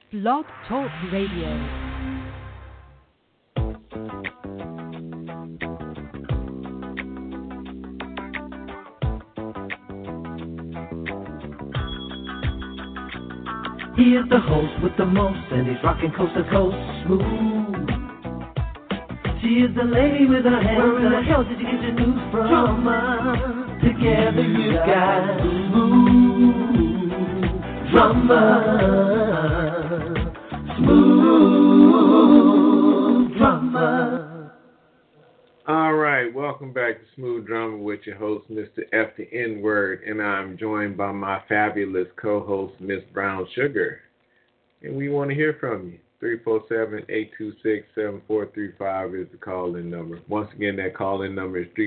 Blog Talk Radio. He is the host with the most, and he's rocking coast to coast smooth. She is the lady with her hands. Where in the hell did you get your news from? Drama. Together you got smooth drama. Smooth drama. All right, welcome back to Smooth Drama with your host, Mr. F the N-Word, and I'm joined by my fabulous co-host, Miss Brown Sugar. And we want to hear from you. 347-826-7435 is the call-in number. Once again, that call-in number is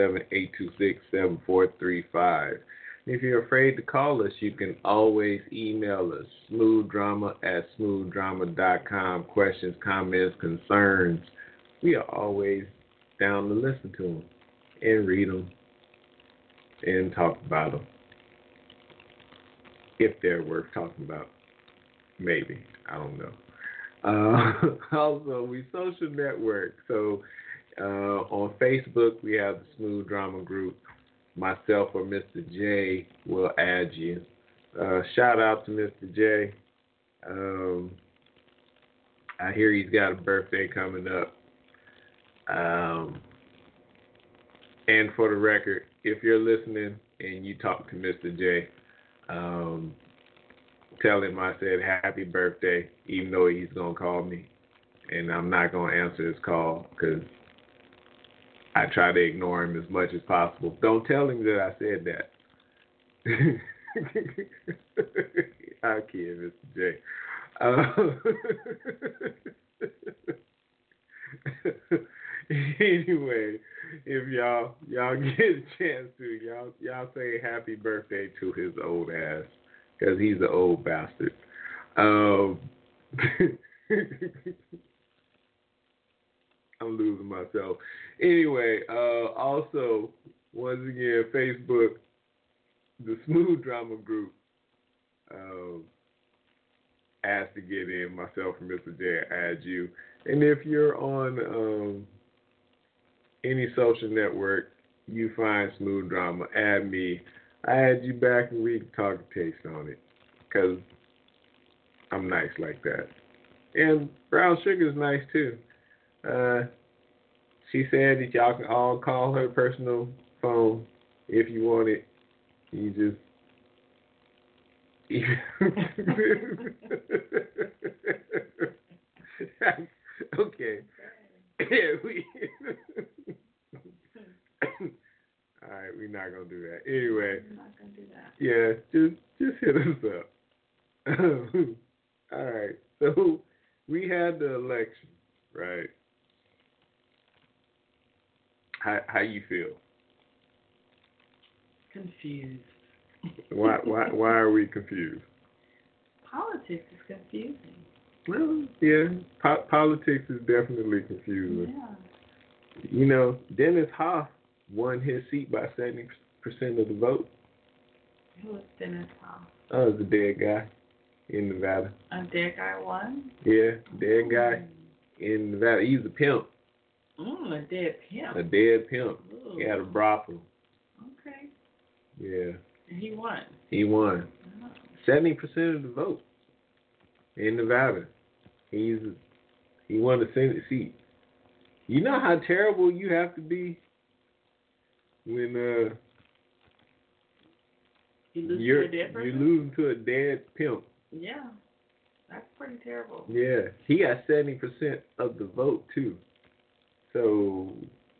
347-826-7435. If you're afraid to call us, you can always email us, smoothdrama@smoothdrama.com. Questions, comments, concerns. We are always down to listen to them and read them and talk about them. If they're worth talking about. Maybe. I don't know. Also, we social network. So on Facebook, we have the Smooth Drama Group. Myself or Mr. J will add you. Shout out to Mr. J. I hear he's got a birthday coming up. And for the record, if you're listening and you talk to Mr. J, tell him I said happy birthday, even though he's going to call me. And I'm not going to answer his call because I try to ignore him as much as possible. Don't tell him that I said that. I'll kid Mr. J. Anyway, if y'all get a chance to, y'all say happy birthday to his old ass, because he's an old bastard. I'm losing myself. Anyway, also, once again, Facebook, the Smooth Drama Group asked to get in. Myself and Mr. J add you. And if you're on any social network, you find Smooth Drama, add me. I add you back and we can talk and taste on it. Because I'm nice like that. And Brown Sugar's nice too. She said that y'all can all call her personal phone if you want it. You just... Okay. All right, we're not gonna do that. Anyway. I'm not gonna do that. Yeah, just hit us up. All right. So we had the election, right? How you feel? Confused. Why are we confused? Politics is confusing. Well, yeah, politics is definitely confusing. Yeah. You know, Dennis Hoff won his seat by 70% of the vote. Who was Dennis Hoff? Oh, it's a dead guy in Nevada. A dead guy won? Yeah, dead guy in Nevada. He's a pimp. A dead pimp. A dead pimp. Ooh. He had a brothel. Okay. Yeah. And he won. He won. Oh. 70% of the vote in Nevada. He won the Senate seat. You know how terrible you have to be when you're losing to a dead pimp. Yeah. That's pretty terrible. Yeah. He got 70% of the vote too. So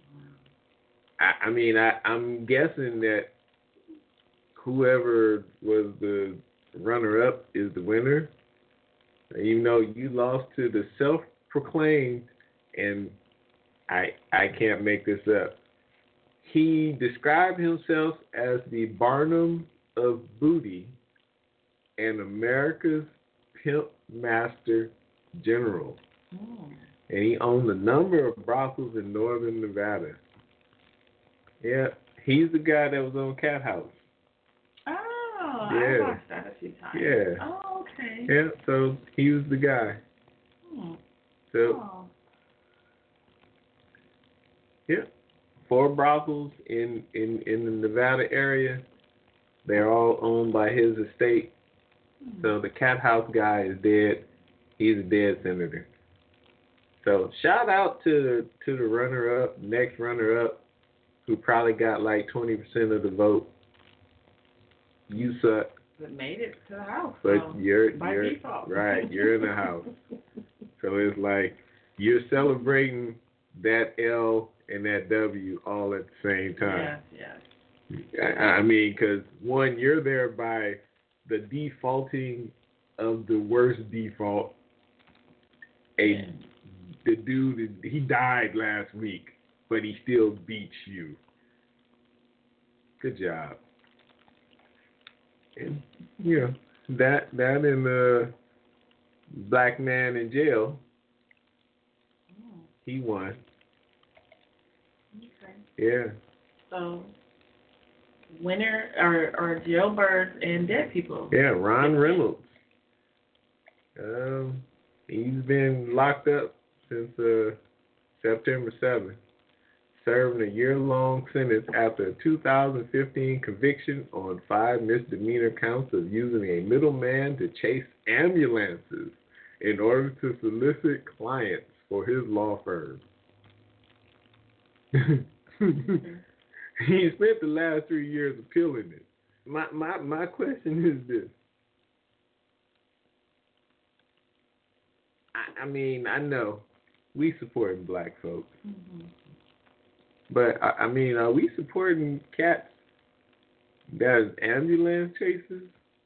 I'm guessing that whoever was the runner-up is the winner. Even though you lost to the self-proclaimed, and I can't make this up, he described himself as the Barnum of Booty and America's Pimp Master General. Mm. And he owned a number of brothels in northern Nevada. Yeah, he's the guy that was on Cat House. Oh, Oh, Yeah. I watched that a few times. Yeah. Oh, okay. Yeah, so he was the guy. Hmm. So, Oh. yeah. 4 brothels in the Nevada area. They're all owned by his estate. So the Cat House guy is dead. He's a dead senator. So shout out to the runner-up, next runner-up, who probably got like 20% of the vote. You suck. But made it to the house. But so you're by default. right. You're in the house. So it's like you're celebrating that L and that W all at the same time. Yes. I mean, because one, you're there by the defaulting of the worst default. The dude, he died last week, but he still beats you. Good job. And yeah, that and the black man in jail, he won. Okay. Yeah. So, winner are jailbirds and dead people. Yeah, Ron Reynolds. He's been locked up since September 7th, serving a year-long sentence after a 2015 conviction on 5 misdemeanor counts of using a middleman to chase ambulances in order to solicit clients for his law firm. He spent the last 3 years appealing it. My question is this. I mean, I know we supporting black folks, but I mean, are we supporting cats that is ambulance chasers?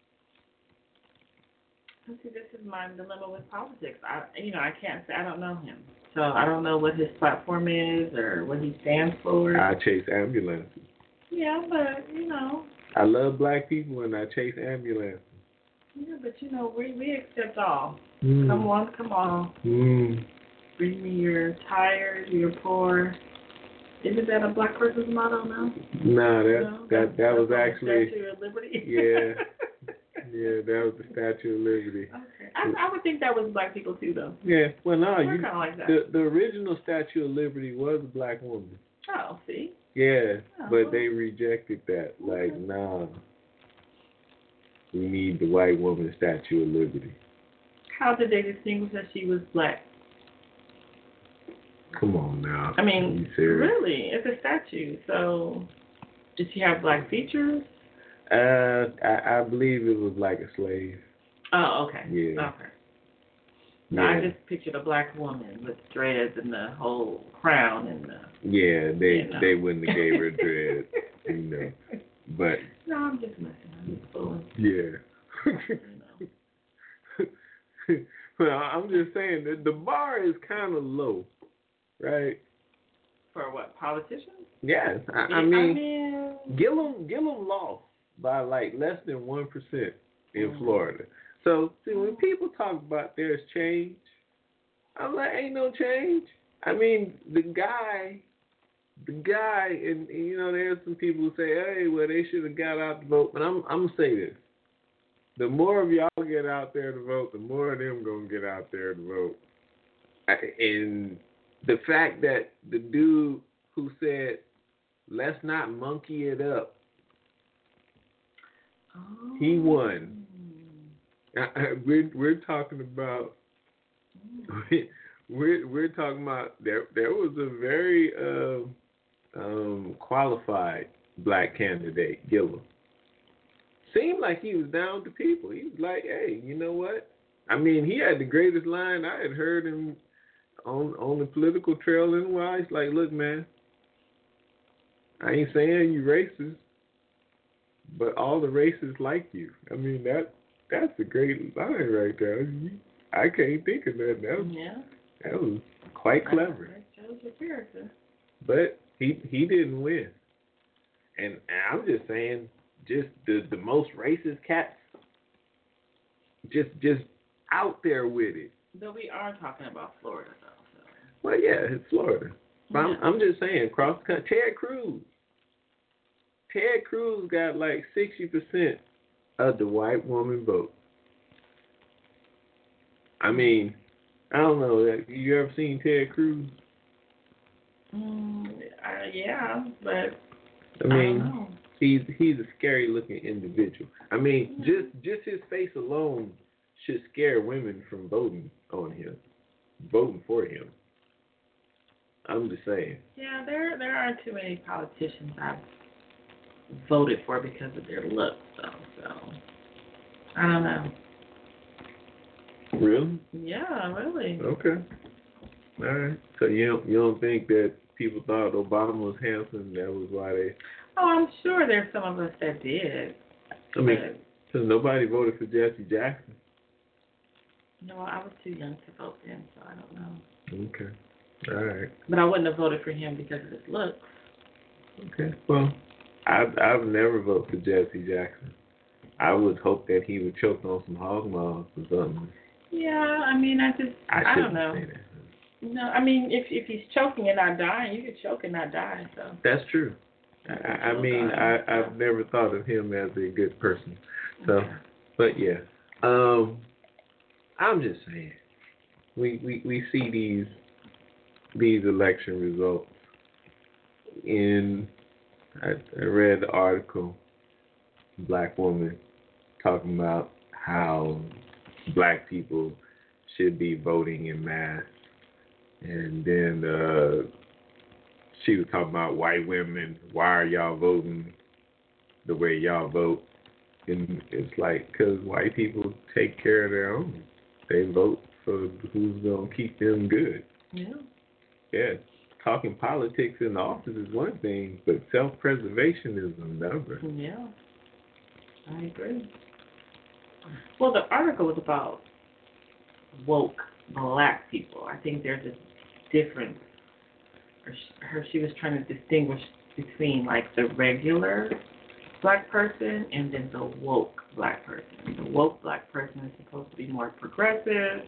See, this is my dilemma with politics. I can't say. I don't know him, so I don't know what his platform is or what he stands for. I chase ambulances. Yeah, but I love black people and I chase ambulances. Yeah, but we accept all. Come on. Bring me your tired, your poor. Isn't that a black person's motto now? No, that was actually Statue of Liberty. Yeah. Yeah, that was the Statue of Liberty. Okay. I would think that was black people too, though. Yeah, well, no, We're kind of like that. The original Statue of Liberty was a black woman. Oh, see? Yeah, Oh. but they rejected that. Like, nah, we need the white woman Statue of Liberty. How did they distinguish that she was black? Come on now. I mean, Are you serious? really, it's a statue. So, did she have black features? I believe it was like a slave. Oh, okay. Yeah. Okay. No, I just pictured a black woman with dreads and the whole crown and the. Yeah, they wouldn't have gave her dreads, But. No, I'm just messing. I'm just fooling. Yeah. Well, I'm just saying that the bar is kind of low, right? For what, politicians? Yes, I mean, Gillum lost by like less than 1% in Florida. So, see, when people talk about there's change, I'm like, ain't no change. I mean, the guy, and there's some people who say, hey, well, they should have got out to vote. But I'm gonna say this: the more of y'all get out there to vote, the more of them gonna get out there to vote. And the fact that the dude who said, let's not monkey it up, he won. We're talking about we're talking about there was a very qualified black candidate, Gillum. Seemed like he was down to people. He was like, hey, you know what? I mean, he had the greatest line I had heard him on the political trail in a while. He's like, look, man, I ain't saying you racist, but all the racists like you. I mean, that's a great line right there. I can't think of that. That was quite clever. That shows your character. But he didn't win. And I'm just saying, just the most racist cats, just out there with it. But we are talking about Florida, though. So. Well, yeah, it's Florida. But I'm just saying, across the country, Ted Cruz got like 60% of the white woman vote. I mean, I don't know. You ever seen Ted Cruz? Yeah, but I mean, don't know. he's a scary looking individual. I mean, just his face alone should scare women from voting for him. I'm just saying. Yeah, there are too many politicians I've voted for because of their looks, so I don't know. Really? Yeah, really. Okay. All right. So you don't think that people thought Obama was handsome? That was why they. Oh, I'm sure there's some of us that did. I mean, because nobody voted for Jesse Jackson. No, I was too young to vote then, so I don't know. Okay. All right. But I wouldn't have voted for him because of his looks. Okay. Well, I've never voted for Jesse Jackson. I would hope that he would choke on some hog maws or something. Yeah, I mean, I don't know. Say that. No, I mean, if he's choking and not dying, you could choke and not die. So that's true. I mean, I've never thought of him as a good person. So, okay. But yeah, I'm just saying, we see these election results. I read the article, black woman talking about how black people should be voting in mass. And then she was talking about white women. Why are y'all voting the way y'all vote? And it's like, because white people take care of their own. They vote for who's going to keep them good. Yeah. Yeah. Talking politics in the office is one thing, but self-preservation is another. Yeah. I agree. Well, the article was about woke black people. I think there's a difference. She was trying to distinguish between like the regular black person and then the woke black person. The woke black person is supposed to be more progressive,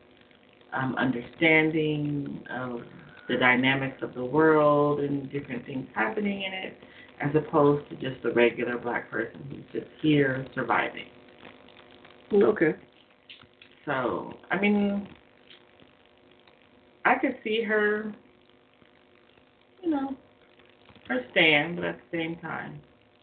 understanding of the dynamics of the world and different things happening in it, as opposed to just the regular black person who's just here surviving. Okay. So, I mean, I could see her, her stand, but at the same time.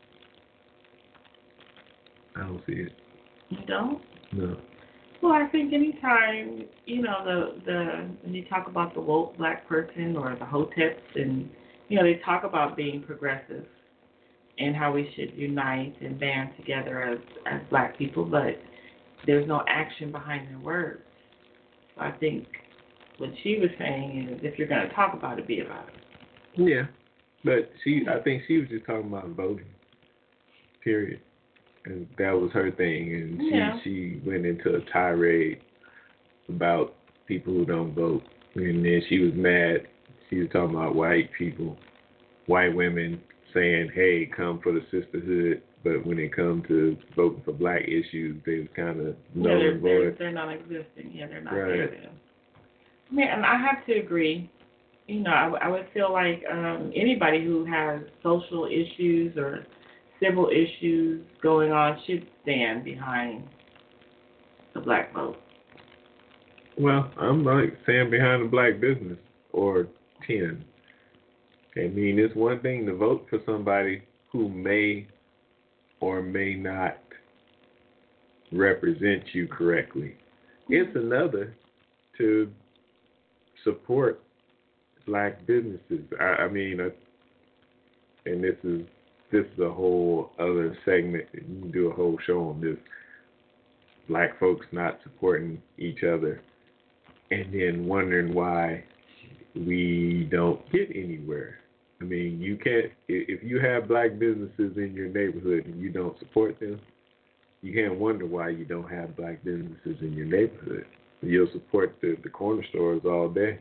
I don't see it. You don't? No. Well, I think anytime, when you talk about the woke black person or the hoteps and, they talk about being progressive and how we should unite and band together as black people, but there's no action behind their words. So I think what she was saying is if you're going to talk about it, be about it. Yeah. But I think she was just talking about voting, period. And that was her thing. And she went into a tirade about people who don't vote. And then she was mad. She was talking about white people, white women saying, hey, come for the sisterhood. But when it comes to voting for black issues, they was kind of they're non-existent. Yeah, they're not there then. I mean, and I have to agree. I would feel like anybody who has social issues or civil issues going on should stand behind the black vote. Well, I'm like stand behind a black business or 10. I mean, it's one thing to vote for somebody who may or may not represent you correctly. It's another to support black businesses. I mean, and this is a whole other segment. You can do a whole show on this. Black folks not supporting each other and then wondering why we don't get anywhere. I mean, you can't, if you have black businesses in your neighborhood and you don't support them, you can't wonder why you don't have black businesses in your neighborhood. You'll support the corner stores all day.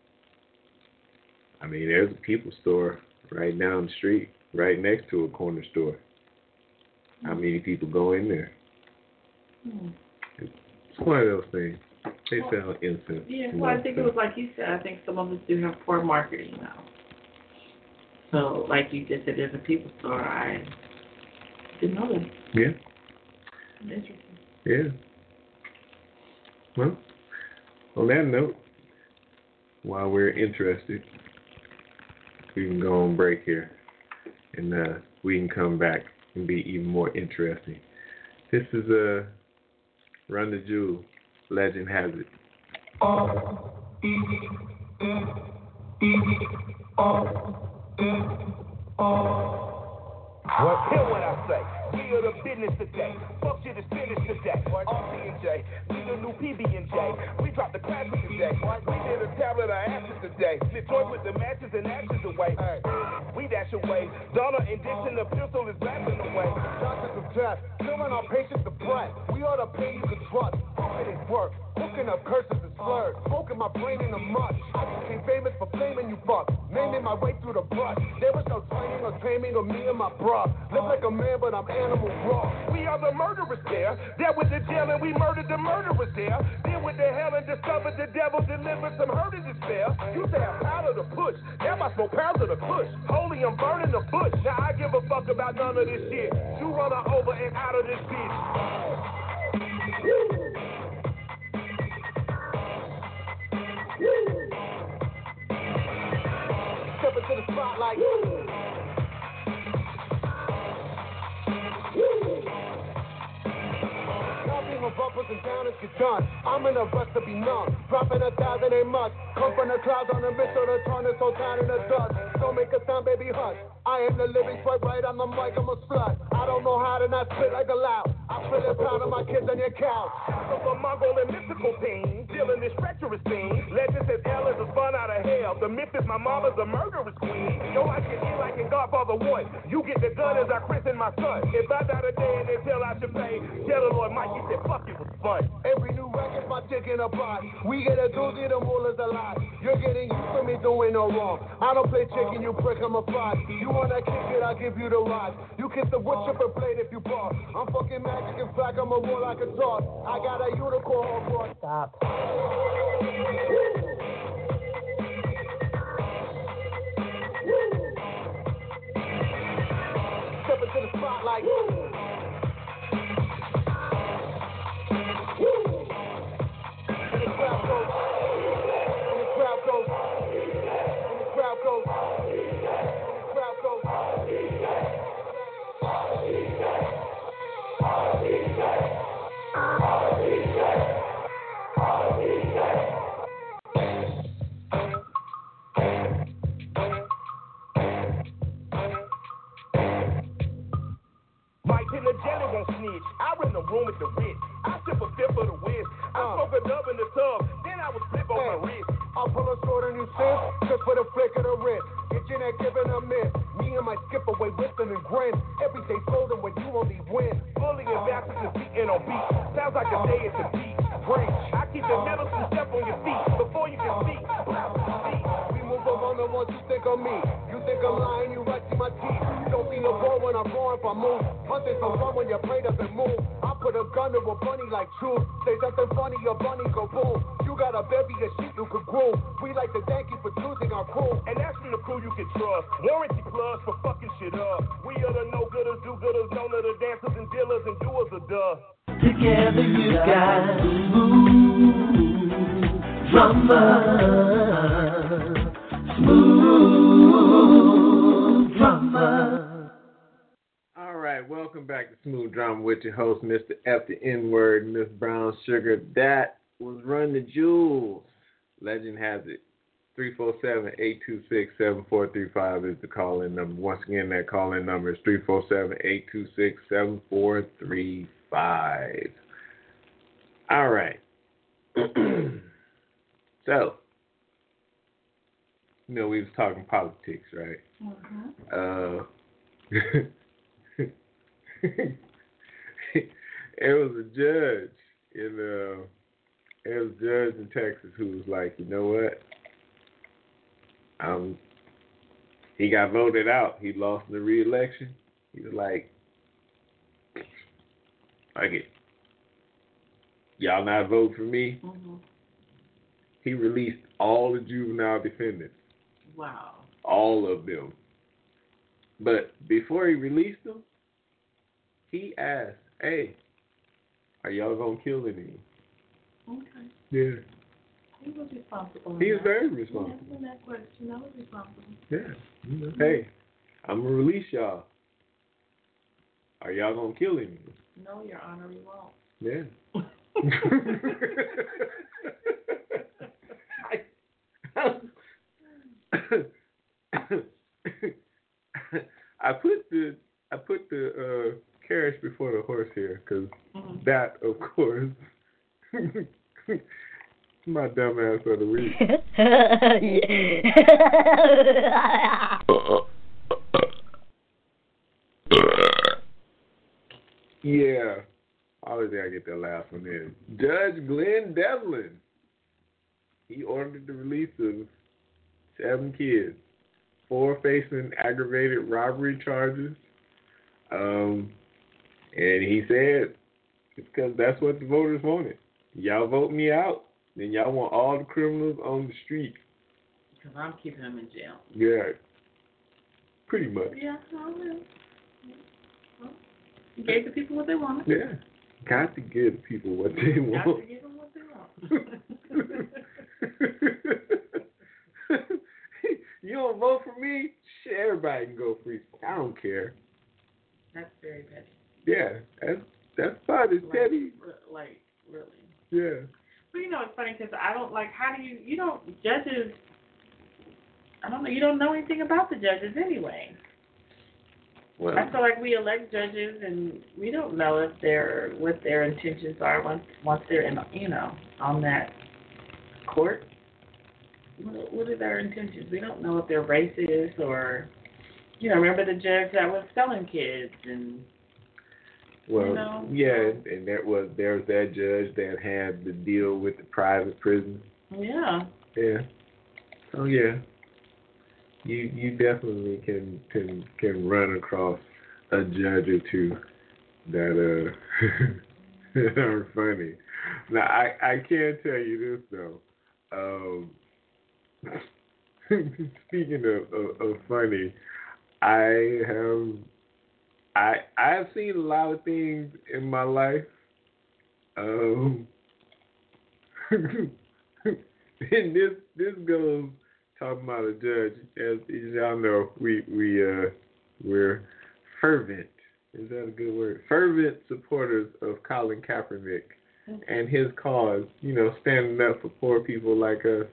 I mean, there's a People store right down the street, right next to a corner store. How many people go in there? It's one of those things. They sound innocent. Yeah, well, I think it was like you said. I think some of us do have poor marketing now. So, like you just said, there's a People store. I didn't know that. Yeah. Interesting. Yeah. Well, on that note, while we're interested, we can go on break here, and we can come back and be even more interesting. This is Run the Jewels. Legend has it. Hear what I say. We are the business today. Fuck shit is finished today. RC&J, we the new PB&J. We dropped the classic today. We did a tablet of ashes today. Split joint with the matches and ashes away. We dash away. Donna and Dixon, the pistol is blasting away. Doctors of death, killing our patients to breath. We are the pain you can trust. It is work. Hooking up curses and slurs. Smoking my brain in the mud. I became famous for flaming you fuck. Naming my way through the brush. There was no training or taming of me and my bruh. Live like a man, but I'm animal raw. We are the murderers there. There with the jail and we murdered the murderers there. Deal with the hell and discovered the devil delivered some hurt and despair. Used to have powder to push. Now I smoke pounds of the push. Holy, I'm burning the bush. Now I give a fuck about none of this shit. You run her over and out of this bitch. Step into the spotlight. Nothing of uppers and downers get done. I'm in a rush to be numb. Dropping 1,000 ain't much. Come from the clouds on the mission to turn this whole town in the dust. Don't make a sound, baby, hush. I am the living swipe right on the mic, I'm a slut. I don't know how to not spit like a loud. I feel it proud of my kids on your couch. So for Mongol and mystical pain, dealing this treacherous thing. Legend says L is a fun out of hell. The myth is my mama's a murderous queen. Yo, I get in like in Godfather 1. You get the gun as I christen my son. If I die today and they tell I should pay, tell the Lord Mike, he said, fuck, it was fun. Every new record's my dick in a pot. We get a doozy, the mullah's a lot. You're getting used to me doing no wrong. I don't play chicken, you prick, I'm a fraud. You wanna kick it, I'll give you the rod. You kiss the wood chipper blade if you bought. I'm fucking magic and black, I'm a war like a dog. I got a unicorn on board. Stop. Step into the spotlight. And the crowd goes. And the crowd goes. And the crowd goes. Mike in the jelly won't snitch. I rent a room at the Ritz. I sip a fifth of the whiz. I smoke a dub in the tub. Then I would flip on my wrist. I'll pull a sword on you, sis, just for the flick of the wrist. Get your neck giving a miss. Me and my skip away, whistling and grin. Every day folding when you only win. Bully and bastards is beating on beat. Sounds like a day at the beach. Preach. I keep the middle two step on your feet before you can speak. We move along the ones you think of me. You think I'm lying, you right to my teeth. Don't see the ball when I'm wrong if I move. Hunting for fun when your brain doesn't move. I put a gun to a bunny like truth. Say something funny, your bunny go boom. You got a bevy of sheep you could groom. We like to thank you for choosing our crew. And that's from the crew you can trust. Warranty plus for fucking shit up. We are the no-gooders, do-gooders, known of the dancers and dealers and doers of duh. Together you got smooth drummer, smooth drummer. All right, welcome back to Smooth Drama with your host, Mr. F the N-word, Miss Brown Sugar. That was Run the Jewels. Legend has it. 347-826-7435 is the call-in number. Once again, that call-in number is 347-826-7435. All right. So, you know, we was talking politics, right? Mm-hmm. It was a judge in Texas who was like, you know what? He got voted out. He lost the re-election. He was like it. Y'all not vote for me? Mm-hmm. He released all the juvenile defendants. Wow. All of them. But before he released them, he asked, hey, Are y'all gonna kill any? Okay. Yeah. He was responsible. He in is that. very responsible. Yeah, in that question, I was responsible. Yeah. Hey, I'm gonna release y'all. Are y'all gonna kill any? No, Your Honor, we won't. Yeah. I put the carriage before the horse here because that, of course, my dumb ass of the week. Yeah, always I get that last one in. Judge Glenn Devlin, he ordered the release of 7 kids, 4 facing aggravated robbery charges. And he said it's because that's what the voters wanted. Y'all vote me out, then y'all want all the criminals on the street. Because I'm keeping them in jail. Yeah, pretty much. Yeah, I will. Well, you gave the people what they wanted. Yeah, got to give people what they want. Got to give them what they want. You don't vote for me? Shit, everybody can go free. I don't care. That's very petty. Yeah, that's fine. It's petty. Like, really. Yeah. But you know, it's funny because I don't like. How do you don't judges? I don't know. You don't know anything about the judges anyway. Well, I feel like we elect judges and we don't know if what their intentions are once they're in, on that court. What are their intentions? We don't know if they're racist or, remember the judge that was selling kids and. Well, yeah, and there was that judge that had to deal with the private prison. Yeah. Yeah. Oh yeah. You definitely can run across a judge or two that that are funny. Now I can tell you this though. Speaking of funny, I have seen a lot of things in my life. And this goes talking about a judge. As y'all know, we're fervent. Is that a good word? Fervent supporters of Colin Kaepernick and his cause. Standing up for poor people like us,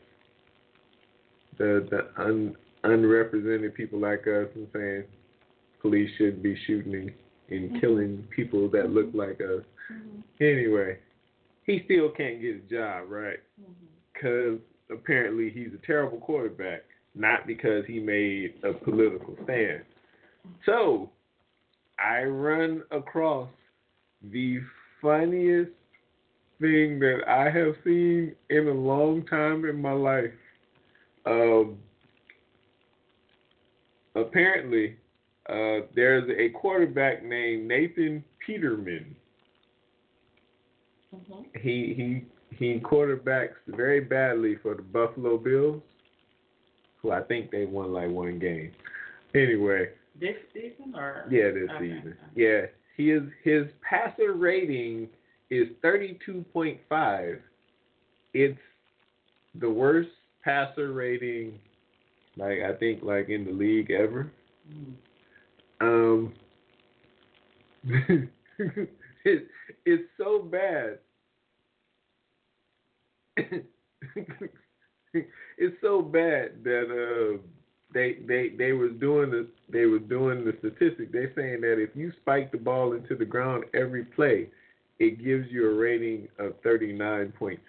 the unrepresented people like us, and saying police shouldn't be shooting and killing people that look like us. Anyway, he still can't get a job, right? Because apparently he's a terrible quarterback, not because he made a political stand. So, I run across the funniest thing that I have seen in a long time in my life. Apparently, there's a quarterback named Nathan Peterman. He quarterbacks very badly for the Buffalo Bills, who I think they won like 1 game. Anyway. This season or? Yeah, this season. Yeah, his passer rating is 32.5. It's the worst passer rating, I think, in the league ever. It's so bad. It's so bad that they was doing the statistic. They're saying that if you spike the ball into the ground every play, it gives you a rating of 39.6.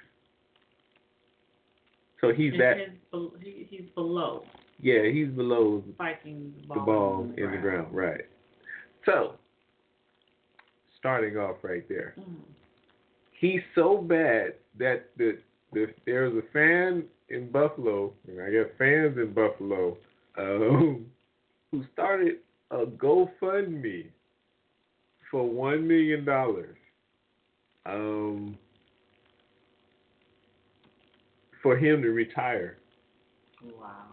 So he's below. Yeah, he's below spiking the ball in the ground, right? So, starting off right there, he's so bad that there's a fan in Buffalo, and I guess fans in Buffalo, who started a GoFundMe for $1 million. For him to retire. Wow.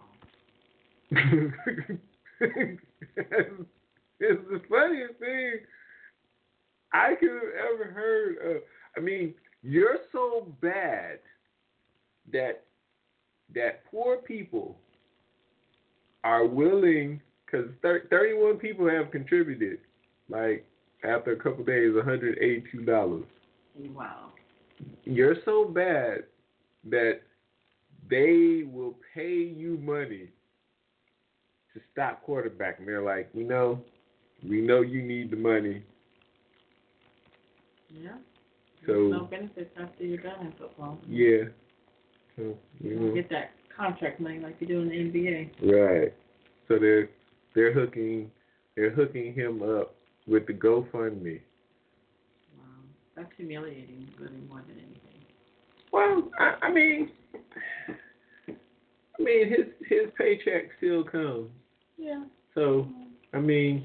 It's the funniest thing I could have ever heard of. I mean, you're so bad that poor people are willing, because 31 people have contributed, like after a couple of days, $182. Wow. You're so bad that they will pay you money to stop quarterbacking. They're like, we know you need the money. Yeah. So There's no benefits after you're done in football. yeah. So You don't get that contract money like you do in the NBA. Right. So they're hooking him up with the GoFundMe. Wow. That's humiliating, really, more than anything. Well, I mean his paycheck still comes. Yeah. So I mean,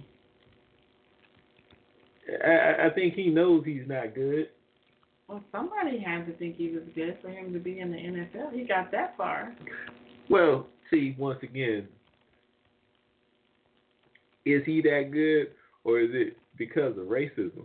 I think he knows he's not good. Well, somebody had to think he was good for him to be in the NFL. He got that far. Well, see, once again, is he that good, or is it because of racism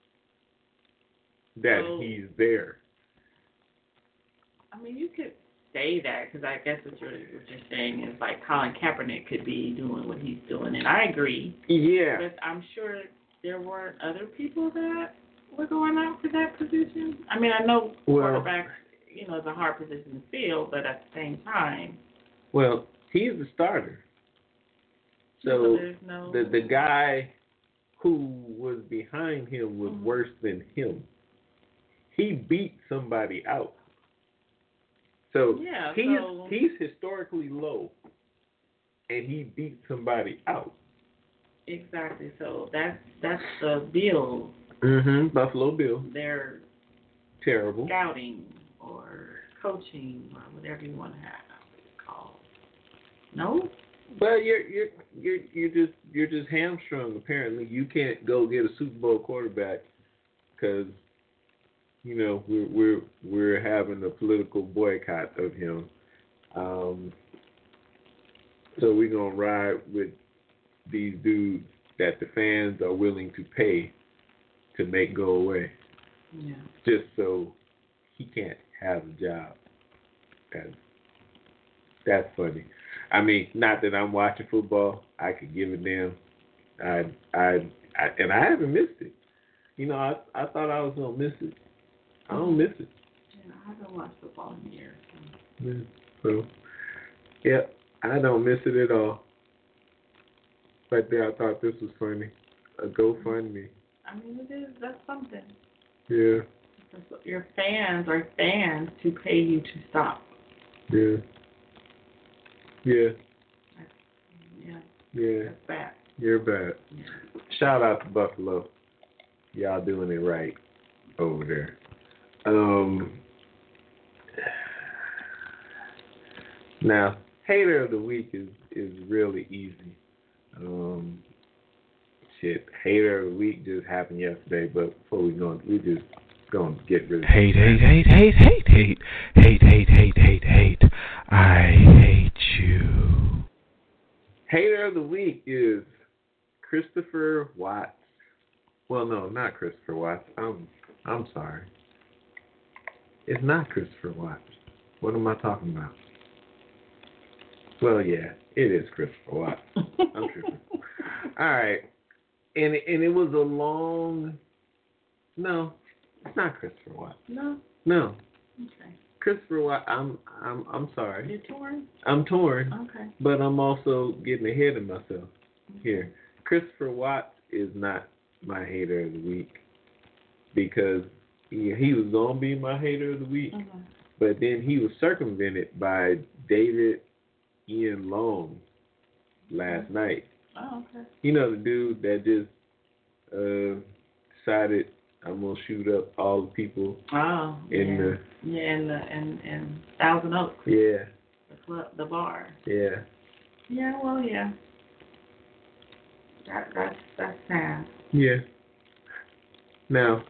that he's there? I mean, you could say that, because I guess what you're saying is like Colin Kaepernick could be doing what he's doing, and I agree. Yeah. But I'm sure there weren't other people that were going out for that position. I mean, I know quarterback, is a hard position to fill, but at the same time. Well, he's the starter. So the guy who was behind him was worse than him. He beat somebody out. So he's historically low, and he beat somebody out. Exactly. So that's the Bills. Buffalo Bills. They're terrible. Scouting or coaching or whatever you want to have it called. No. But you're just hamstrung. Apparently, you can't go get a Super Bowl quarterback because we're having a political boycott of him. So we're gonna ride with these dudes that the fans are willing to pay to make go away. Yeah. Just so he can't have a job. That's funny. I mean, not that I'm watching football. I could give a damn. And I haven't missed it. I thought I was gonna miss it. I don't miss it. Yeah, I haven't watched football in years. So, I don't miss it at all. Right there, I thought this was funny. A GoFundMe. I mean, it is. That's something. Yeah. Your fans are fans to pay you to stop. Yeah. Yeah. Yeah. That's bad. You're bad. Yeah. Shout out to Buffalo. Y'all doing it right over there. Now, hater of the week is really easy. Hater of the week just happened yesterday, but before we just gonna get rid of hate. I hate you. Hater of the week is Christopher Watts. Well, no, not Christopher Watts. I'm sorry. It's not Christopher Watts. What am I talking about? Well, yeah, it is Christopher Watts. I'm tripping. All right. And it was a long. No, it's not Christopher Watts. No. Okay. Christopher Watts. I'm sorry. You're torn. I'm torn. Okay. But I'm also getting ahead of myself here. Christopher Watts is not my hater of the week because he was gonna be my hater of the week, but then he was circumvented by David Ian Long last night. Oh, okay. The dude that just decided I'm gonna shoot up all the people in Thousand Oaks. Yeah. The bar. Yeah. Yeah. Well, yeah. That's sad. Yeah. Now,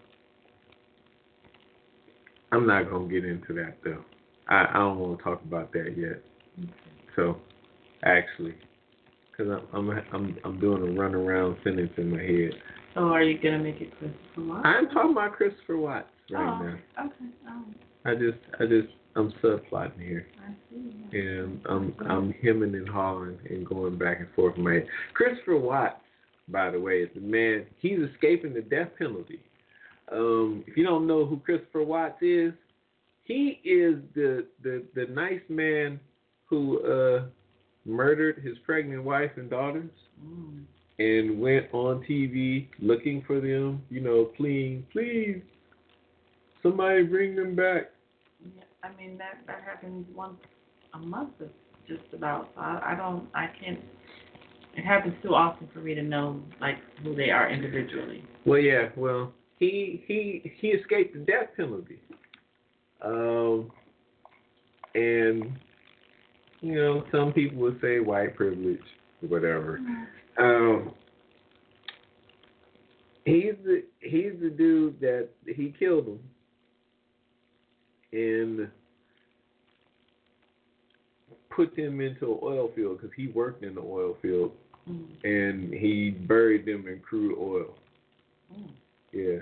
I'm not gonna get into that though. I don't want to talk about that yet. Okay. So, actually, because I'm doing a runaround sentence in my head. So are you gonna make it Christopher Watts? I'm talking about Christopher Watts right now. Okay. I'm subplotting here. I see. And I'm hemming and hawing and going back and forth in my head. Christopher Watts, by the way, is the man. He's escaping the death penalty. If you don't know who Christopher Watts is, he is the nice man who murdered his pregnant wife and daughters and went on TV looking for them, pleading, please, somebody bring them back. Yeah, I mean that happens once a month, just about. I can't. It happens too often for me to know like who they are individually. Well, yeah. Well, he escaped the death penalty. And some people would say white privilege, or whatever. He's the dude that he killed him and put them into an oil field because he worked in the oil field, and he buried them in crude oil. Yeah.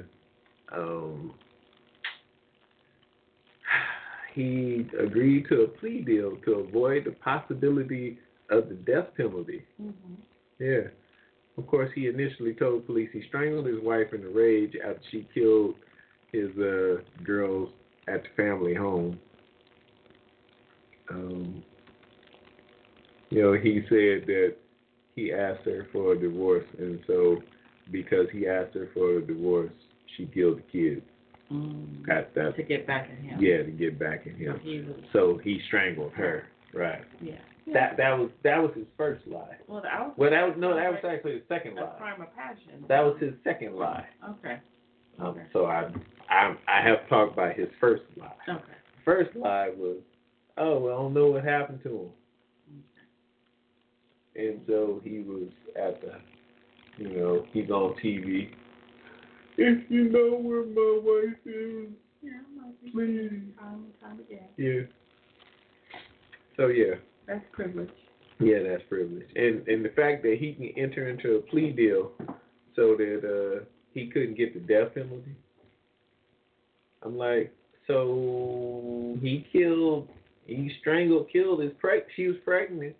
He agreed to a plea deal to avoid the possibility of the death penalty. Yeah. Of course, he initially told police he strangled his wife in a rage after she killed his girls at the family home. He said that he asked her for a divorce, and so because he asked her for a divorce, she killed the kids. That's to get back at him. Yeah, to get back at him. So he strangled her. Right. Yeah. That was his first lie. That was actually his second lie. A crime of passion. That was his second lie. Okay. So I have to talk about his first lie. Okay. First lie was, I don't know what happened to him. Okay. And so he was at he's on TV. If you know where my wife is, please. Yeah. So yeah. That's privilege. Yeah, that's privilege. And the fact that he can enter into a plea deal so that he couldn't get the death penalty. I'm like, so he killed his she was pregnant.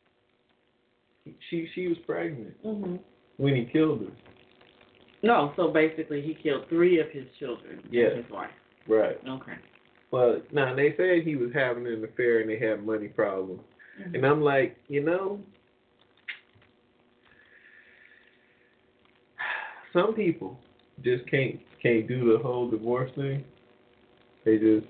She was pregnant when he killed her. No, so basically he killed 3 of his children and his wife. Right. Okay. Well, now they said he was having an affair and they had money problems. And I'm like, some people just can't do the whole divorce thing. They just.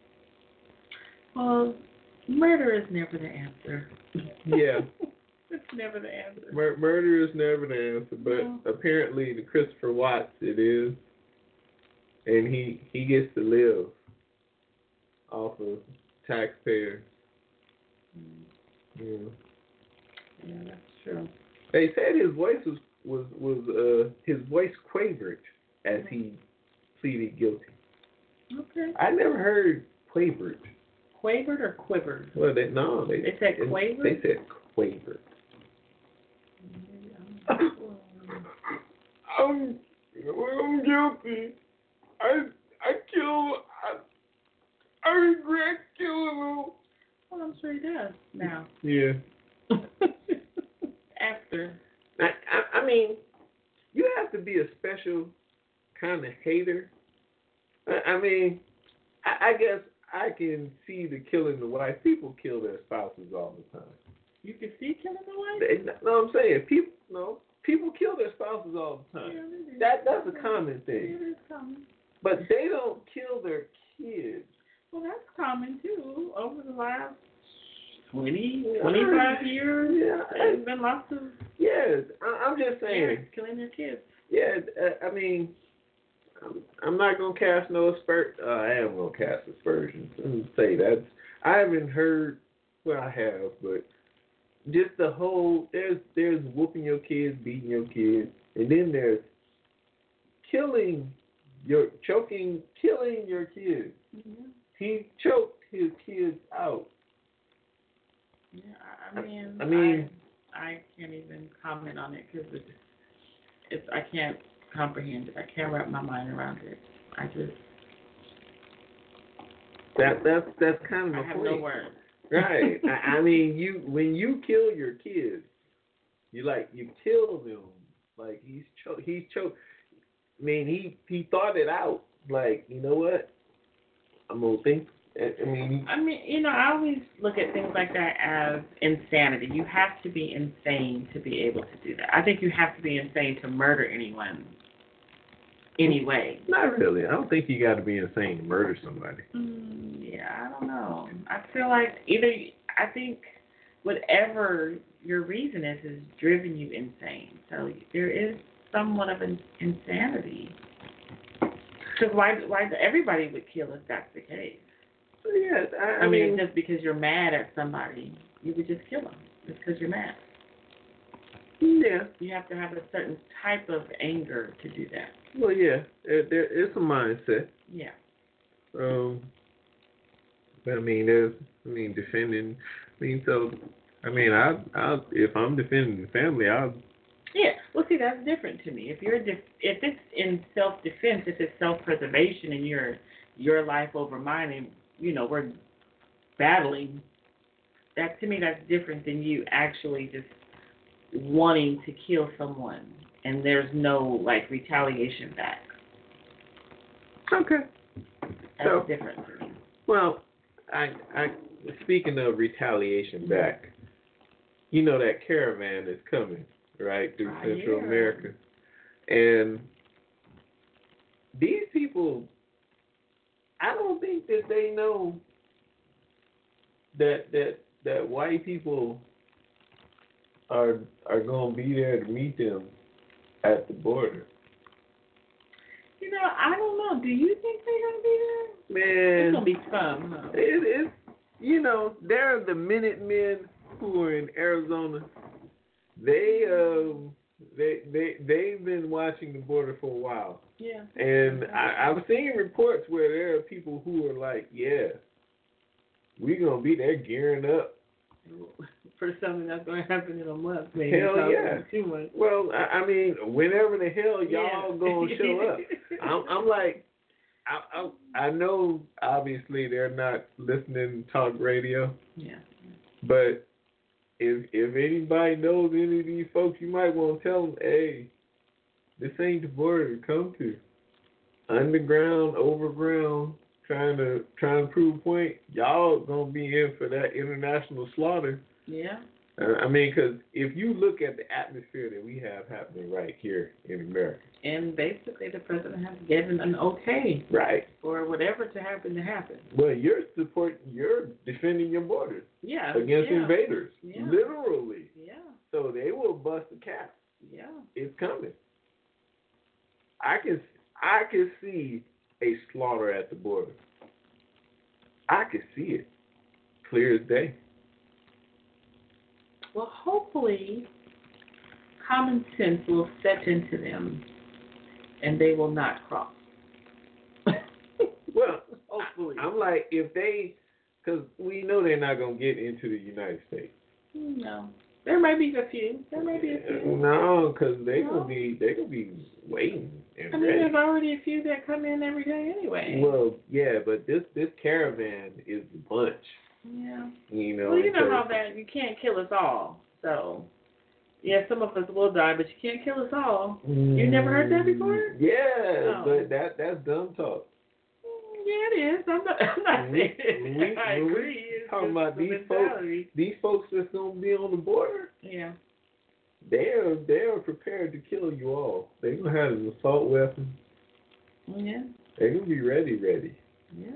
Well, murder is never the answer. Yeah. It's never the answer. Murder is never the answer, but apparently to Christopher Watts it is, and he gets to live off of taxpayers. Yeah, that's true. They said his voice was his voice quavered as he pleaded guilty. Okay. I never heard quavered. Quavered or quivered? Well, they said quavered. They said quavered. I'm guilty. I regret killing him. Well, I'm sure he does now. Yeah. After. I mean, you have to be a special kind of hater. I mean, I guess I can see the killing the wife. People kill their spouses all the time. You can see killing the wife? No, I'm saying people kill their spouses all the time. Yeah, that's a common thing. It is common. But they don't kill their kids. Well, that's common too. Over the last 25 years, there's been lots of. Yes, I'm just saying. Killing their kids. Yeah, I mean, I'm not gonna cast no I am gonna cast aspersions. Let me say that I haven't heard. Well, I have, but just the whole there's whooping your kids, beating your kids, and then there's killing your kids. Mm-hmm. He choked his kids out. Yeah, I mean, I can't even comment on it because I can't comprehend it. I can't wrap my mind around it. I just that's kind of I my have point. no words. Right. I mean, when you kill your kids, you kill them. Like he's choked. I mean, he thought it out. Like, you know what? I'm gonna think. I mean, I always look at things like that as insanity. You have to be insane to be able to do that. I think you have to be insane to murder anyone anyway. Not really. I don't think you got to be insane to murder somebody. Yeah, I don't know. I feel like I think whatever your reason is driven you insane. So there is somewhat of an insanity. Because why everybody would kill if that's the case? Yes, I mean, just because you're mad at somebody, you would just kill them just because you're mad. Yeah. You have to have a certain type of anger to do that. Well, yeah, it's a mindset. Yeah. But defending. I'll if I'm defending the family, I'll. Yeah. Well, see, that's different to me. If it's in self-defense, if it's self-preservation, and your life over mine, and we're battling. That to me, that's different than you actually just wanting to kill someone, and there's no retaliation back. Okay. That's different for me. Well, I speaking of retaliation back, that caravan is coming right through Central America, and these people, I don't think that they know that white people are going to be there to meet them at the border. I don't know. Do you think they're going to be there? Man, it's going to be fun, huh? It's there are the Minutemen who are in Arizona. They've been watching the border for a while. Yeah. And I've seen reports where there are people who are like, yeah, we're going to be there gearing up. For something that's going to happen in a month, maybe. Hell yeah. 2 months. Well, whenever the hell y'all going to show up. I'm like, I know obviously they're not listening to talk radio. Yeah. But if anybody knows any of these folks, you might want to tell them, hey, this ain't the border to come to. Underground, overground, trying to prove a point. Y'all gonna be in for that international slaughter. Yeah. Because if you look at the atmosphere that we have happening right here in America, and basically the president has given an okay, right, for whatever to happen. Well, you're defending your borders, against invaders, literally. Yeah. So they will bust the cap. Yeah. It's coming. I can see a slaughter at the border. I can see it, clear as day. Well, hopefully, common sense will set into them, and they will not cross. Well, hopefully. I'm like, because we know they're not going to get into the United States. No. There may be a few. No, because they're gonna be waiting and ready. There's already a few that come in every day anyway. Well, yeah, but this caravan is the bunch. Yeah. Well, you know how that you can't kill us all. So, yeah, some of us will die, but you can't kill us all. You never heard that before? Yeah, but that's dumb talk. Yeah, it is. I'm not saying I agree. It's talking about these folks that's gonna be on the border. Yeah. They are prepared to kill you all. They're gonna have an assault weapon. Yeah. They're gonna be ready. Yeah.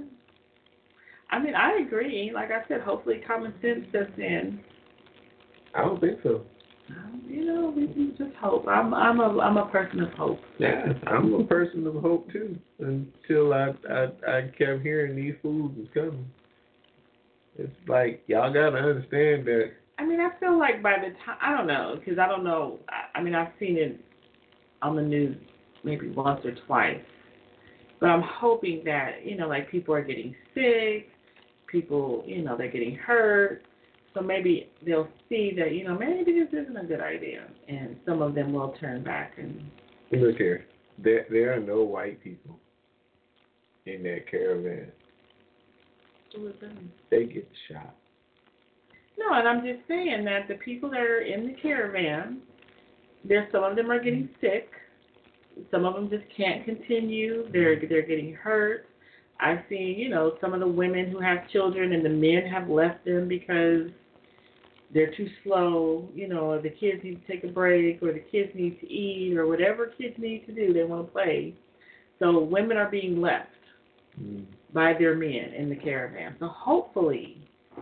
I agree. Like I said, hopefully common sense steps in. I don't think so. We can just hope. I'm a person of hope. Yeah, I'm a person of hope too. Until I kept hearing these fools was coming. It's like y'all gotta understand that. I feel like by the time I don't know, because I don't know. I've seen it on the news maybe once or twice, but I'm hoping that people are getting sick, people they're getting hurt. So maybe they'll see that, maybe this isn't a good idea. And some of them will turn back and... Look here. There are no white people in that caravan. Who was that? They get shot. No, and I'm just saying that the people that are in the caravan, some of them are getting sick. Some of them just can't continue. They're getting hurt. I've seen, some of the women who have children and the men have left them because they're too slow. Or the kids need to take a break, or the kids need to eat, or whatever kids need to do. They want to play. So women are being left by their men in the caravan. So hopefully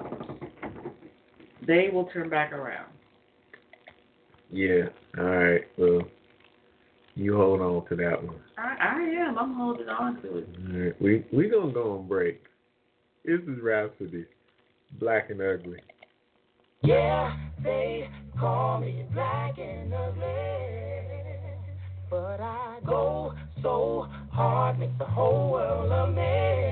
they will turn back around. Yeah. All right. Well, you hold on to that one. I am. I'm holding on to it. All right. We gonna go on break. This is Rhapsody, Black and Ugly. Yeah, they call me black and ugly, but I go so hard, make the whole world love me.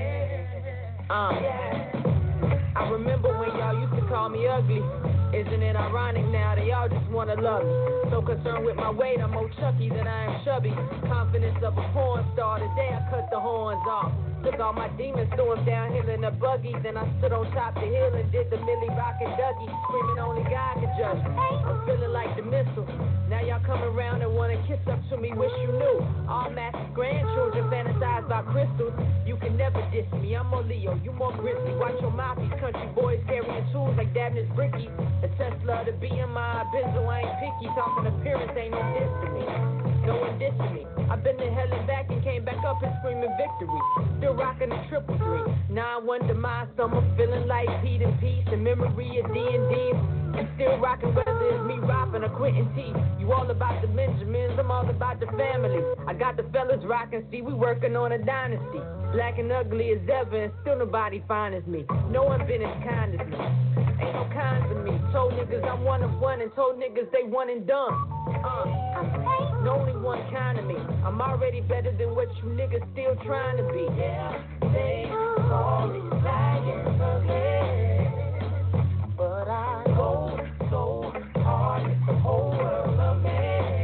Yeah. I remember when y'all used to call me ugly. Isn't it ironic now they all just wanna love me? So concerned with my weight, I'm more chunky than I am chubby. Confidence of a porn star, today I cut the horns off. Took all my demons, threw them downhill in a buggy. Then I stood on top the hill and did the Millie Rock and Dougie, screaming only God can judge me. I'm feeling like the missile. Now y'all come around and wanna kiss up to me, wish you knew. All massive grandchildren fantasize about crystals. You can never diss me, I'm more Leo, you more grizzly. Watch your mouth, these country boys carrying tools like Dabney's Bricky. A Tesla, the BMI, Benzo, I ain't picky. Talking appearance ain't no diss to me. No one dissing me. I've been to hell and back and came back up and screaming victory. Still rocking the 333. 9-1 demise, summer feeling like Pete and Peace and memory of D&D. I'm still rocking whether it's me rapping or Quentin T. You all about the Benjamins, I'm all about the family. I got the fellas rocking, see we working on a dynasty. Black and ugly as ever and still nobody fine as me. No one been as kind as me. Ain't no kind for me. Told niggas I'm one of one and told niggas they one and done. No only one kind of me. I'm already better than what you niggas still trying to be. Yeah, they call me black and ugly, but I go so hard, it's the whole world of me.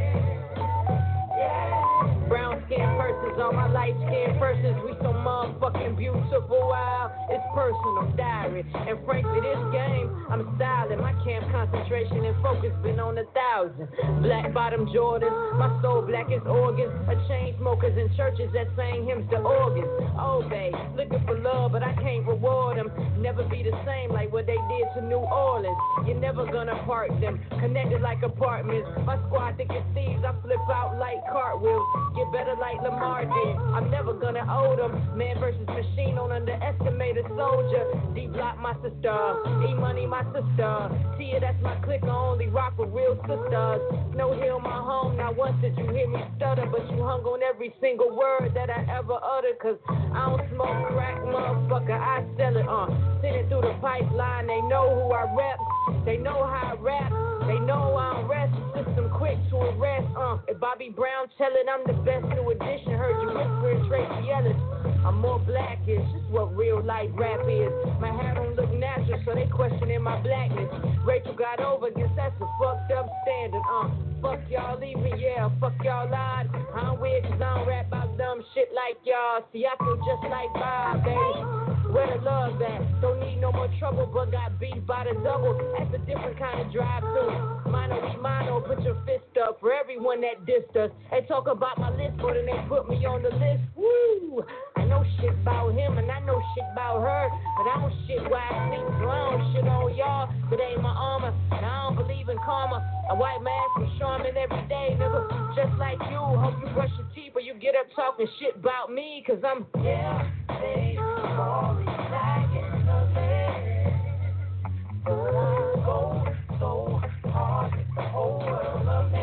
Yeah. Brown skin persons, all my light skin persons, we so motherfucking beautiful. Wow, it's personal diary. And frankly, this game, I'm styling. My camp concentration and focus been on 1,000. Black bottom Jordans, my soul black as organs. A chain smokers in churches that sang hymns to organs. Oh, babe, looking for love, but I can't reward them. Never be the same like what they did to New Orleans. You're never gonna part them, connected like apartments. My squad think it's thieves, I flip out like cartwheels. Get better like Lamar did. I'm never gonna owe them. Man versus machine, don't underestimate a soldier. D-Block my sister, E-Money my sister. Tia, that's my clique, I only rock with real sisters. No Hill my home, not once did you hear me stutter, but you hung on every single word that I ever uttered. Cause I don't smoke crack, motherfucker, I sell it. Send it through the pipeline, they know who I rep. They know how I rap, they know I don't rest. System quick to arrest. If Bobby Brown tell it, I'm the best new addition. Heard you whispering Tracy Ellis. I'm more blackish, just what real life rap is. My hair don't look natural, so they questioning my blackness. Rachel got over, guess that's a fucked up standard. Fuck y'all leaving, yeah, fuck y'all lied. I'm weird cause I don't rap about dumb shit like y'all. See, I feel just like Bob, baby. Where the love at? Don't need no more trouble, but got beat by the double. That's a different kind of drive through. Mono, put your fist up for everyone that dissed us. They talk about my list, but then they put me on the list. Woo! I know shit about him and I know shit about her, but I don't shit where I sleep, so I don't shit on y'all. But ain't my armor, and I don't believe in karma. I wipe my ass with Charmin every day, nigga. Just like you, hope you brush your teeth or you get up talking shit about me, cause I'm they call me black and ugly, but I go so hard, it's the whole world of me.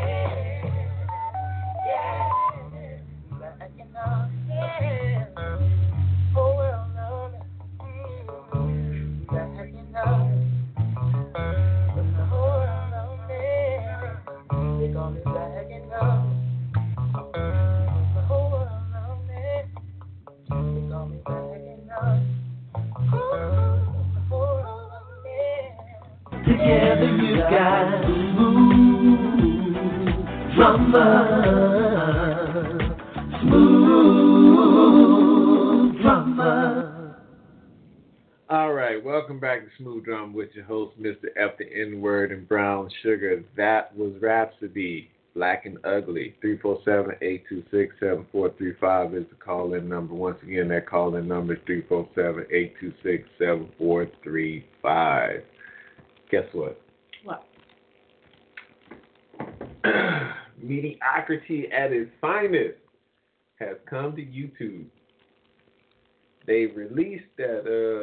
Yeah, black and ugly, whole world of me. Black and ugly, the whole world of me. They call me black and ugly, the whole world of me. They call me black and ugly, the whole world of me. Together you got smooth drama, Smooth Drama. All right, welcome back to Smooth Drama with your host, Mr. F, the N-Word, and Brown Sugar. That was Rhapsody, Black and Ugly. 347-826-7435 is the call-in number. Once again, that call-in number is 347-826-7435. Guess what? What? Mediocrity at its finest has come to YouTube. They released that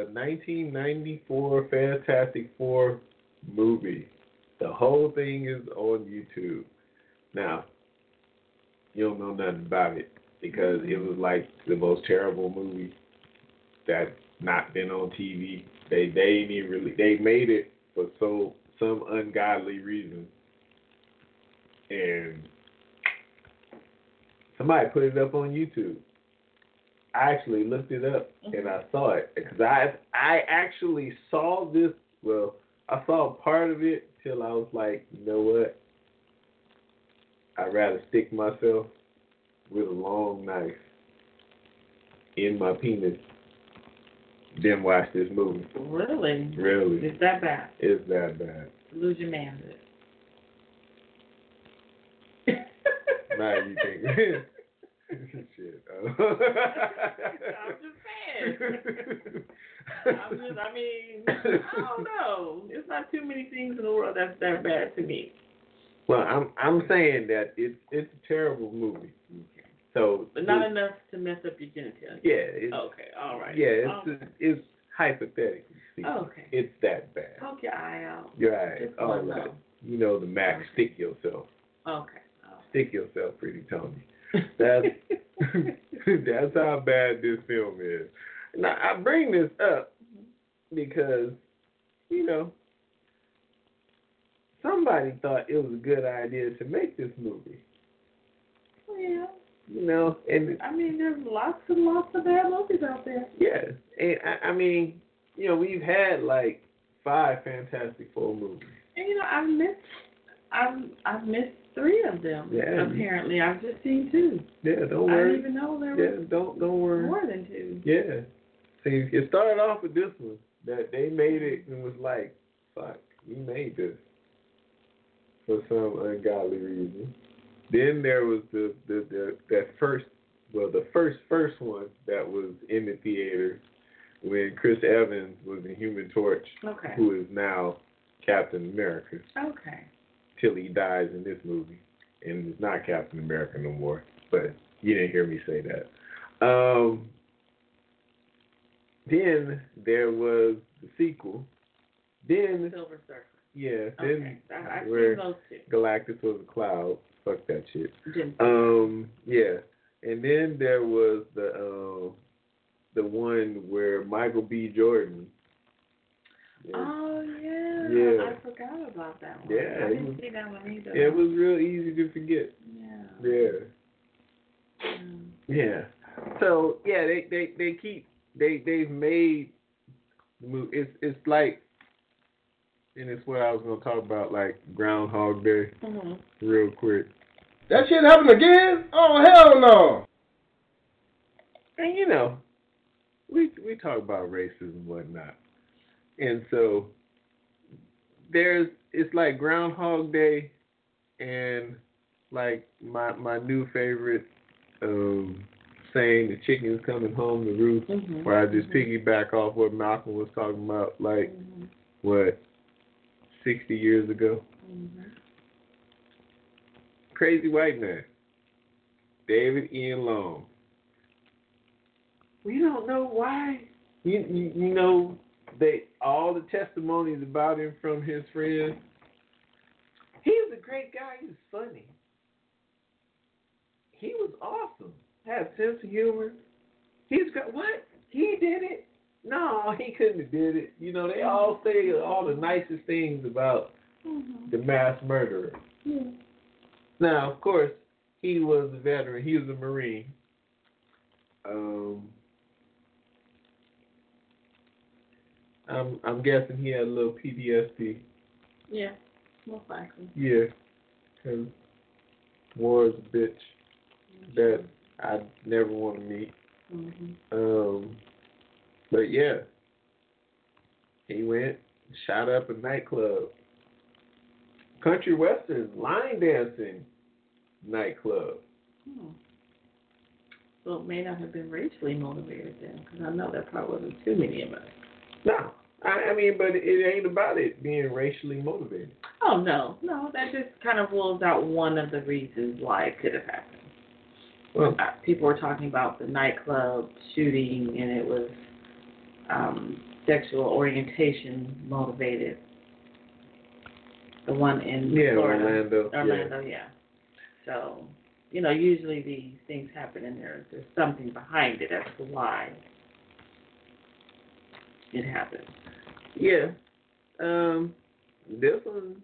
1994 Fantastic Four movie. The whole thing is on YouTube. Now, you don't know nothing about it because it was like the most terrible movie that's not been on TV. They made it for some ungodly reason. And somebody put it up on YouTube. I actually looked it up and I saw it because I actually saw this. Well, I saw part of it till I was like, you know what? I'd rather stick myself with a long knife in my penis than watch this movie. Really? Really? It's that bad? It's that bad. Lose your man. Now you think. Shit. I'm just saying. I don't know. It's not too many things in the world that's that bad to me. Well, I'm saying that it's a terrible movie. Okay. So, but not enough to mess up your genitalia. Yeah. It's, okay. All right. Yeah. It's hypothetical. Okay. It's that bad. Okay. You're right. All right. Know. You know the Mac. Stick yourself. Okay. Stick yourself, Pretty Tony. That's how bad this film is. Now I bring this up because, somebody thought it was a good idea to make this movie. Yeah. And there's lots and lots of bad movies out there. Yeah, and we've had like 5 Fantastic Four movies. And I've missed 3 of them. Yeah. Apparently, I've just seen 2. Yeah, don't worry. I didn't even know there was don't worry. more than 2. Yeah. See, it started off with this one that they made it and was like, fuck, we made this for some ungodly reason. Then there was the first one that was in the theater when Chris Evans was in Human Torch, okay, who is now Captain America. Okay. Till he dies in this movie, and is not Captain America no more. But you didn't hear me say that. Then there was the sequel. Then Silver Surfer. Yeah. Okay. Then I've where seen those 2. Galactus was a cloud. Fuck that shit. Didn't Yeah. And then there was the one where Michael B. Jordan. Oh, yeah. Yeah. I forgot about that one. Yeah. I didn't see that one either. It was real easy to forget. Yeah. Yeah. So, yeah, they've made the movie. It's like, and it's what I was going to talk about, like Groundhog Day, real quick. That shit happened again? Oh, hell no. And, we talk about racism and whatnot. And so it's like Groundhog Day and like my new favorite saying, the chicken's coming home to roost, where I just piggyback off what Malcolm was talking about, like, 60 years ago? Crazy White Man, David Ian Long. We don't know why. You know, all the testimonies about him from his friends. He's a great guy. He's funny. He was awesome. Had a sense of humor. He's got what? He did it? No, he couldn't have did it. They all say all the nicest things about the mass murderer. Now, of course, he was a veteran. He was a Marine. I'm guessing he had a little PTSD. Yeah, most likely. Yeah, because war is a bitch. I never want to meet. Mm-hmm. But yeah, he went, shot up a nightclub, country western line dancing nightclub. So it may not have been racially motivated then, because I know there probably wasn't too many of us. No, I mean, but it ain't about it being racially motivated. Oh, no, that just kind of rules out one of the reasons why it could have happened. Well, People were talking about the nightclub shooting, and it was sexual orientation motivated. The one in Florida. Orlando, yeah. So, usually these things happen, and there's something behind it as to why it happened. Yeah. This one,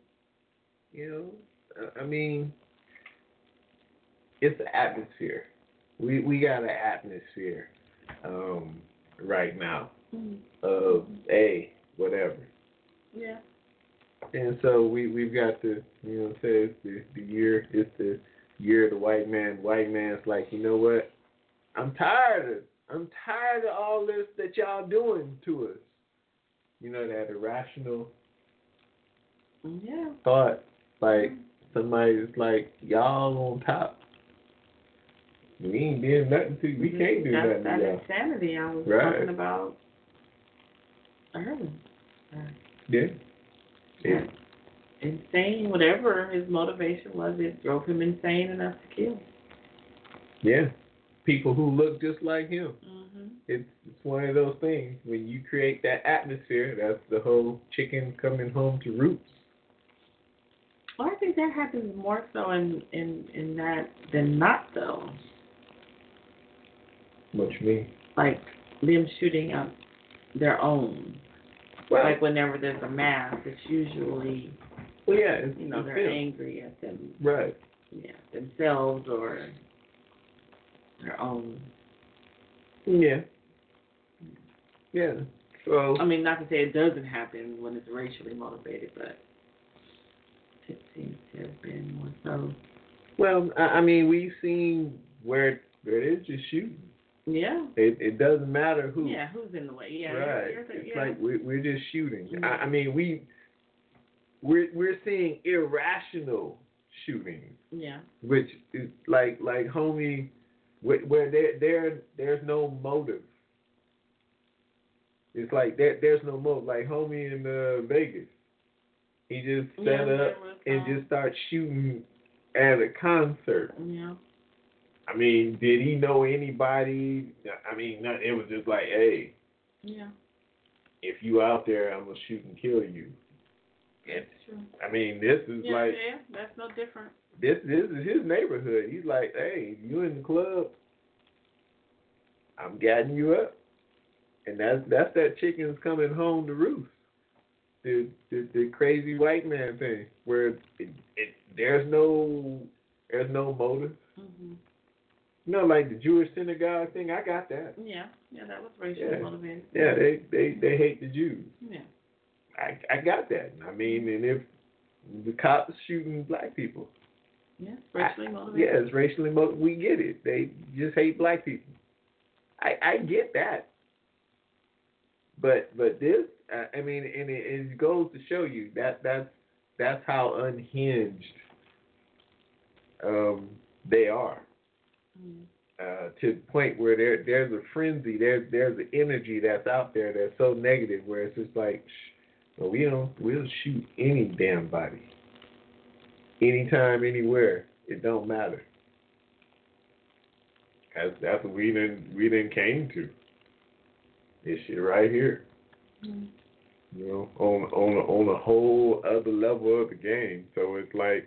I mean, it's the atmosphere. We got an atmosphere right now of whatever. Yeah. And so we've got to, say it's the year of the white man. White man's like, you know what? I'm tired of all this that y'all doing to us. That irrational thought, like somebody's like, y'all on top. We ain't doing nothing to you. We can't do nothing to y'all. That insanity I was talking about earlier. Yeah. Insane, whatever his motivation was, it drove him insane enough to kill. Yeah. People who look just like him. Mm-hmm. It's one of those things. When you create that atmosphere, that's the whole chicken coming home to roost. Well, I think that happens more so in that than not, though. What you mean? Like them shooting up their own. Well, like whenever there's a mass, it's usually, it's, they're angry at them. Right. Yeah, themselves or their own. Yeah. Yeah. So. I mean, not to say it doesn't happen when it's racially motivated, but it seems to have been more so. Well, I mean, we've seen where it is just shooting. Yeah. It doesn't matter who. Yeah, who's in the way. Yeah. Right. It's like we're just shooting. Mm-hmm. I mean, we're seeing irrational shootings. Yeah. Which is like homie, where there's no motive. It's like there's no motive. Like homie in Vegas, he just set up and just started shooting at a concert. Yeah. I mean, did he know anybody? I mean, it was just like, hey, if you out there, I'm gonna shoot and kill you. That's true. I mean, this is that's no different. This is his neighborhood. He's like, hey, you in the club, I'm gathering you up, and that's that chicken's coming home to roost. The crazy white man thing, where there's no motive. Mm-hmm. Like the Jewish synagogue thing, I got that. Yeah, that was racially motivated. Yeah, they hate the Jews. Yeah. I got that. I mean, and if the cops shooting black people. Yeah, racially motivated. Yeah, it's racially motivated. We get it. They just hate black people. I get that. But this, I mean, and it goes to show you that's how unhinged they are. To the point where there's a frenzy, there's an energy that's out there that's so negative where it's just like, we'll shoot any damn body, anytime, anywhere. It don't matter. That's what we done came to. This shit right here. On a whole other level of the game. So it's like,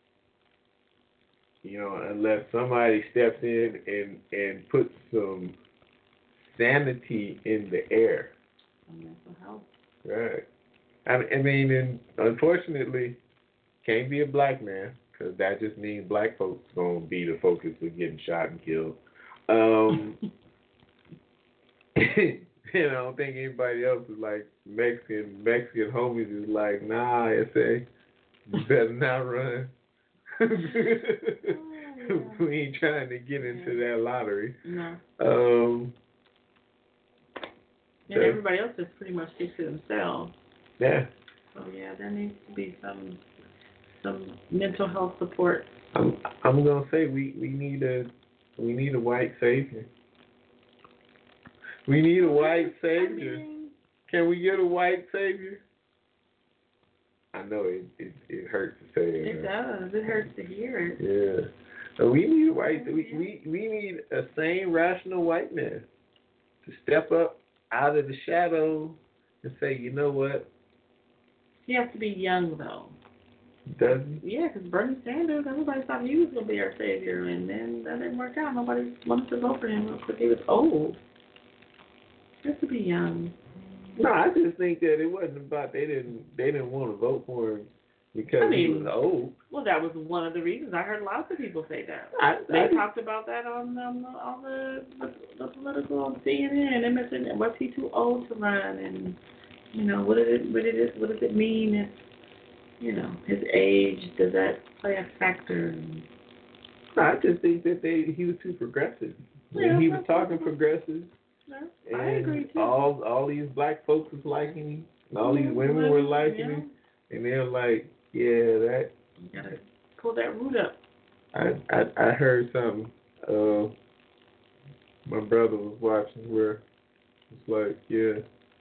unless somebody steps in and puts some sanity in the air. Mental health. Right. I mean, and unfortunately, can't be a black man, because that just means black folks going to be the focus of getting shot and killed. I don't think anybody else is like Mexican homies is like, nah, I say, you better not run. We ain't trying to get into that lottery. No. So, And everybody else just pretty much sticks to themselves. yeah. So yeah, there needs to be some mental health support. I'm gonna say we need a white savior. We need a white savior. Can we get a white savior? I know it hurts to say it. It does. It hurts to hear it. Yeah. So we need a white. We need a sane, rational white man to step up out of the shadow and say, you know what? He has to be young though. Does he? Yeah, because Bernie Sanders, everybody thought he was going to be our savior, and then that didn't work out. Nobody wanted to vote for him because he was old. He has to be young. No, I just think that it wasn't about they didn't want to vote for him because he was old. Well, that was one of the reasons. I heard lots of people say that. They talked about that on the political on CNN, MSN. Was he too old to run? And you know, what does it mean if his age, does that play a factor? I just think that he was too progressive. When he was talking progressive. Yeah, I agree too. All these black folks was liking him, and all these women were liking him, and they're like, yeah, that. You gotta pull that root up. I heard something. My brother was watching where it's like, yeah,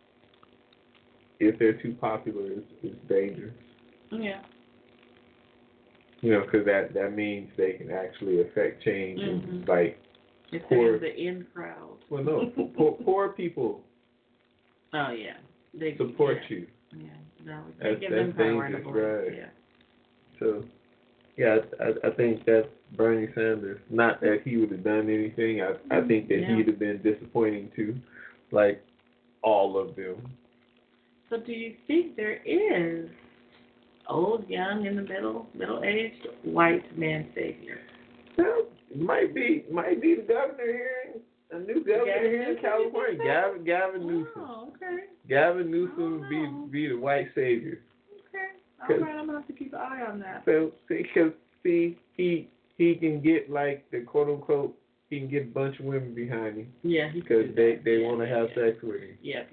if they're too popular, it's dangerous. Yeah. Because that means they can actually affect change and like. If they're the in crowd. Well, no, poor people. Oh yeah, they support you. Yeah, no, they give them power and voice. Right. Yeah. So, yeah, I think that Bernie Sanders. Not that he would have done anything. I think that he'd have been disappointing too, like all of them. So, do you think there is old, young, in the middle-aged white man savior? Well, might be the governor here, a new governor here in California, Gavin Newsom. Oh, okay. Gavin Newsom be the white savior. Okay. All right, I'm gonna have to keep an eye on that. So, because he can get like the quote unquote, he can get a bunch of women behind him. Yeah, because they want to have sex with him. Yep.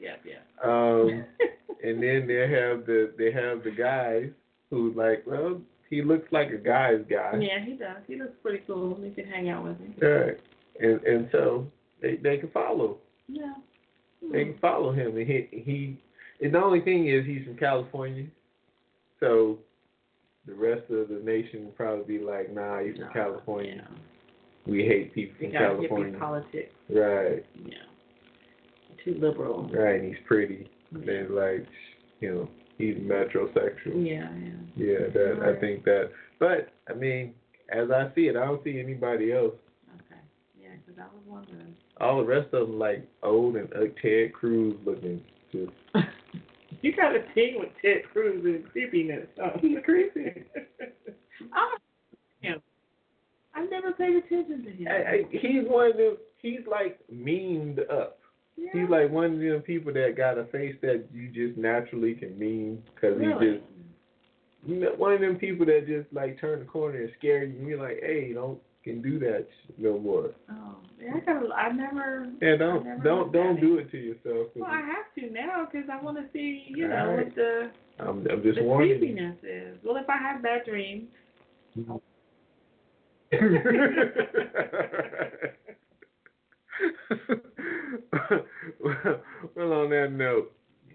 And then they have the guys who's like, well, he looks like a guy's guy. Yeah, he does. He looks pretty cool. We can hang out with him. Right. And so they can follow. Yeah. They can follow him. And he and the only thing is he's from California. So the rest of the nation will probably be like, nah, he's from California. Yeah. We hate people from California. Hippie politics. Right. Yeah. Too liberal. Right, and he's pretty. Yeah. They're like, he's metrosexual. Yeah. I think that. But, I mean, as I see it, I don't see anybody else. Okay. Yeah, because I was wondering. All the rest of them, like, old and Ted Cruz looking. Just. You got a thing with Ted Cruz and creepiness. Oh, he's creepy. I've never paid attention to him. He's one of them, he's like memed up. Yeah. He's like one of them people that got a face that you just naturally can meme because he just, one of them people that just like turn the corner and scare you and you're like, hey, don't do that no more. Oh, yeah, I never. Yeah, don't do it to yourself. Well, I have to now because I want to see, right. what the I'm just warning creepiness is. Well, if I have bad dreams. Well, on that note,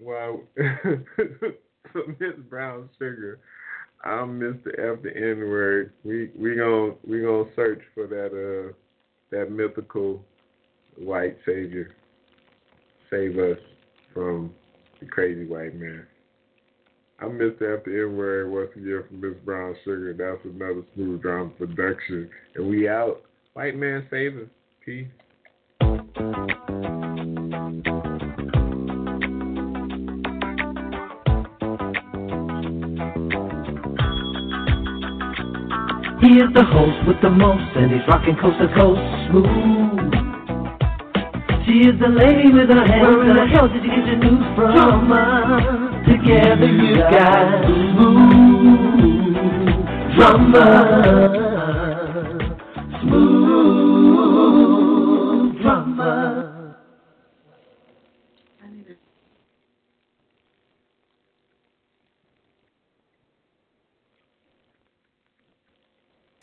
so Miss Brown Sugar, I'm Mr. F the N-word. We gonna search for that mythical white savior. Save us from the crazy white man. I'm Mr. F the N-word once again from Miss Brown Sugar. That's another Smooth Drama production. And we out. White man save us. Peace. He is the host with the most, and he's rocking coast to coast smooth. She is the lady with her hands. Where in the hell did you get your news from? Together you got smooth drama.